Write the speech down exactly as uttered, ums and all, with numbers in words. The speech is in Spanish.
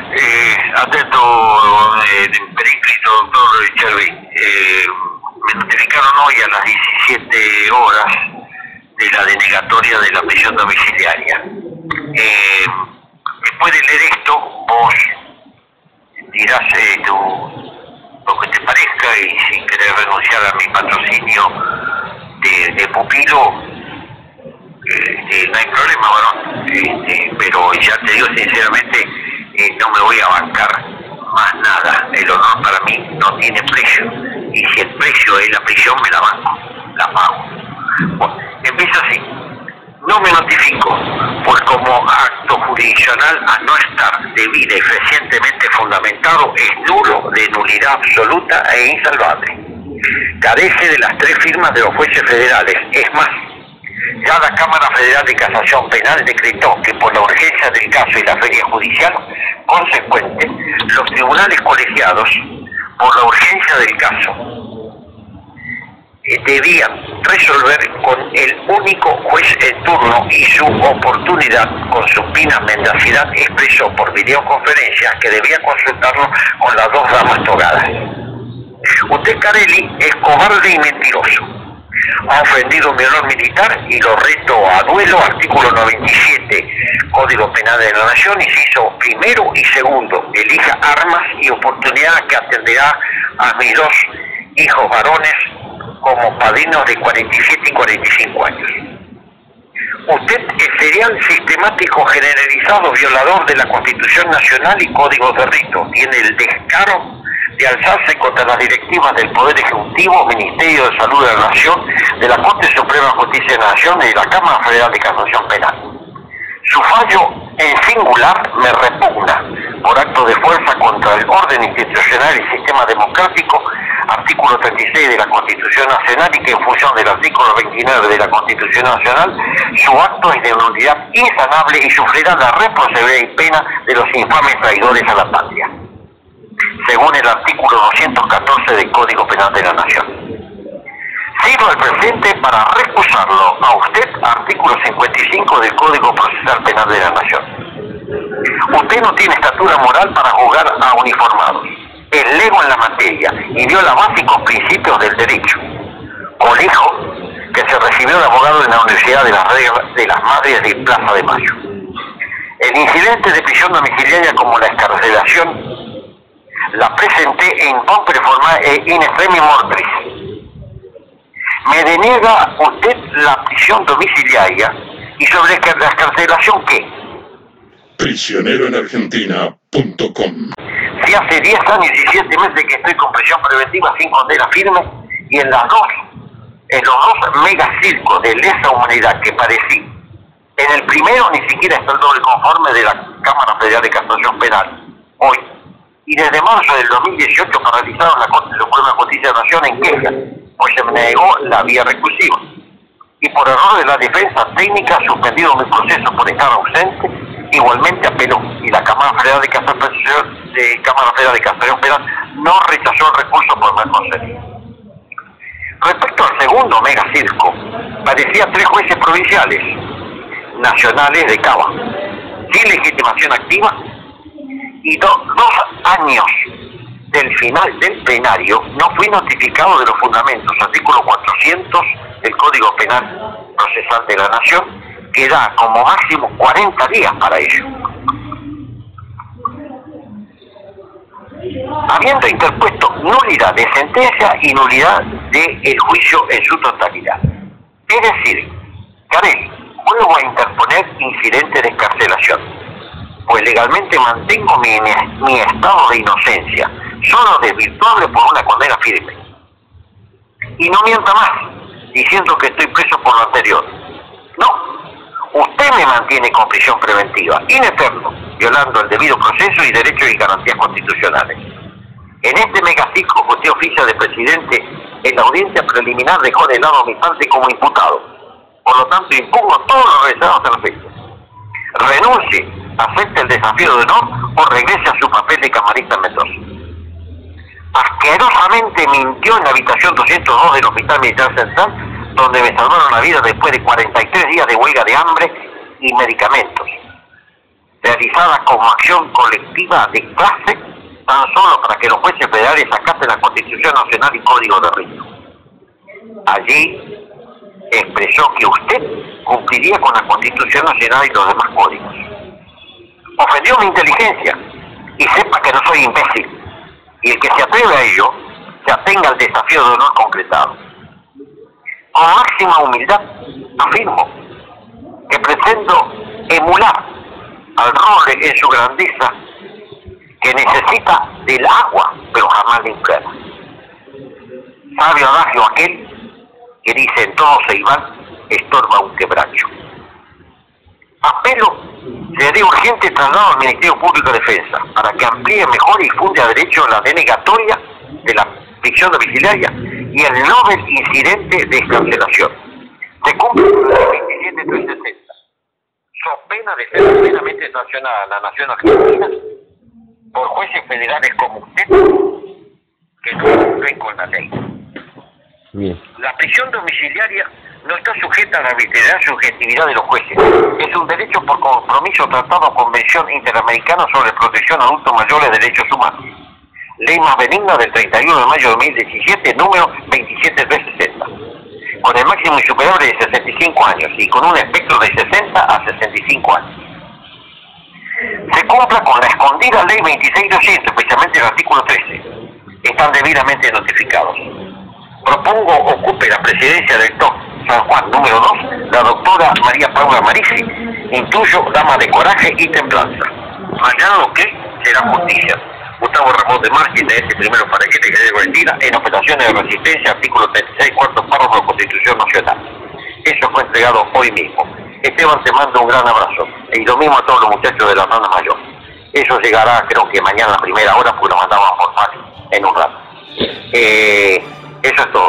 Eh, atento, eh, Periclito, doctor Chervin. Eh, me notificaron hoy a las diecisiete horas de la denegatoria de la prisión domiciliaria. Eh, después de leer esto, vos dirás eh, tu, lo que te parezca, y sin querer renunciar a mi patrocinio de, de pupilo, eh, no hay problema, varón. Eh, pero ya te digo sinceramente, eh, no me voy a bancar más nada. El honor para mí no tiene precio, y si el precio es la prisión, me la banco, la pago. Bueno, empieza así: no me notifico, pues como acto jurisdiccional, al no estar debida y recientemente fundamentado, es nulo, de nulidad absoluta e insalvable. Carece de las tres firmas de los jueces federales. Es más, ya la Cámara Federal de Casación Penal decretó que por la urgencia del caso y la feria judicial consecuente, los tribunales colegiados, por la urgencia del caso, eh, debían resolver con el único juez en turno, y su oportunidad, con supina mendacidad, expresó por videoconferencia que debía consultarlo con las dos damas togadas. Usted, Carelli, es cobarde y mentiroso. Ha ofendido mi honor militar y lo reto a duelo, artículo noventa y siete, Código Penal de la Nación, inciso primero y segundo. Elija armas y oportunidad que atenderá a mis dos hijos varones como padrinos de cuarenta y siete y cuarenta y cinco años. Usted es serial, sistemático, generalizado violador de la Constitución Nacional y Código de Rito. Tiene el descaro de alzarse contra las directivas del Poder Ejecutivo, Ministerio de Salud de la Nación, de la Corte Suprema de Justicia de la Nación y de la Cámara Federal de Casación Penal. Su fallo en singular me repugna por acto de fuerza contra el orden institucional y sistema democrático, artículo treinta y seis de la Constitución Nacional, y que en función del artículo veintinueve de la Constitución Nacional, su acto es de nulidad insanable y sufrirá la responsabilidad y pena de los infames traidores a la patria, según el artículo doscientos catorce del Código Penal de la Nación. Sirvo al presente para recusarlo a usted, artículo cincuenta y cinco del Código Procesal Penal de la Nación. Usted no tiene estatura moral para juzgar a uniformados. Es lego en la materia y viola básicos principios del derecho. Conejo, que se recibió de abogado en la Universidad de las, Reglas, de las Madres de Plaza de Mayo. El incidente de prisión domiciliaria como la excarcelación la presenté en compre formal e in extremis mortis. Me deniega usted la prisión domiciliaria, y sobre la excarcelación, ¿qué? prisionero en argentina punto com. Si hace diez años y siete meses que estoy con prisión preventiva sin condena firme, y en las dos, en los dos megacircos de lesa humanidad que padecí, en el primero ni siquiera está el doble conforme de la Cámara Federal de Casación Penal, hoy, y desde marzo del dos mil dieciocho paralizaron la Corte Suprema de Justicia de la Nación en queja, pues se me negó la vía recursiva, y por error de la defensa técnica suspendido mi proceso por estar ausente. Igualmente apeló, y la Cámara Federal de Casación, de Cámara Federal de Casación Penal no rechazó el recurso por mal concedido. Respecto al segundo megacirco, padecía tres jueces provinciales nacionales de Cava, sin legitimación activa, y do, dos años del final del plenario no fui notificado de los fundamentos, artículo cuatrocientos del Código Penal Procesal de la Nación, que da como máximo cuarenta días para ello. Habiendo interpuesto nulidad de sentencia y nulidad del juicio en su totalidad. Es decir, Carelli, vuelvo a interponer incidente de excarcelación, pues legalmente mantengo mi, mi estado de inocencia, solo desvirtuable por una condena firme. Y no mienta más, diciendo que estoy preso por lo anterior. No. Usted me mantiene con prisión preventiva, in eterno, violando el debido proceso y derechos y garantías constitucionales. En este megaciclo, usted oficia de presidente en la audiencia preliminar dejó de lado mi parte como imputado. Por lo tanto, impugno todos los realizados al efecto. Renuncie, acepte el desafío de honor o regrese a su papel de camarista en Mendoza. Asquerosamente mintió en la habitación doscientos dos del Hospital Militar Central, donde me salvaron la vida después de cuarenta y tres días de huelga de hambre y medicamentos, realizada como acción colectiva de clase, tan solo para que los jueces federales acaten la Constitución Nacional y Código de Rito. Allí expresó que usted cumpliría con la Constitución Nacional y los demás códigos. Ofendió mi inteligencia, y sepa que no soy imbécil, y el que se atreve a ello, se atenga al desafío de honor concretado. Con máxima humildad afirmo que pretendo emular al roble en su grandeza, que necesita del agua, pero jamás la infierno. Sabio adagio aquel que dice: en todo ceibal estorba un quebracho. Apelo se dé urgente traslado al Ministerio Público de Defensa para que amplíe, mejore y funde a derecho la denegatoria de la prisión domiciliaria y el novel incidente de excarcelación. Se cumple la ley veintisiete mil trescientos sesenta, so pena de ser plenamente sancionada en la nación argentina por jueces federales como usted, que no cumplen con la ley. Bien. La prisión domiciliaria no está sujeta a la arbitrariedad y subjetividad de los jueces. Es un derecho por compromiso tratado Convención Interamericana sobre Protección a Adultos Mayores de Derechos Humanos. Ley más benigna del treinta y uno de mayo de dos mil diecisiete, número veintisiete mil trescientos sesenta. Con el máximo insuperable de sesenta y cinco años y con un espectro de sesenta a sesenta y cinco años. Se cumpla con la escondida Ley veintiséis mil doscientos, especialmente el artículo trece. Están debidamente notificados. Propongo ocupe la presidencia del T O C San Juan número dos, la doctora María Paula Marisi, incluyo dama de coraje y templanza. Mañana lo que será justicia. Gustavo Ramón de Márquez, de este primero para que te Valentina, en operaciones de resistencia, artículo treinta y seis, cuarto párrafo de Constitución Nacional. Eso fue entregado hoy mismo. Esteban, te mando un gran abrazo. Y lo mismo a todos los muchachos de la zona mayor. Eso llegará, creo que mañana a la primera hora, porque lo mandamos a formar en un rato. Eh, eso es todo.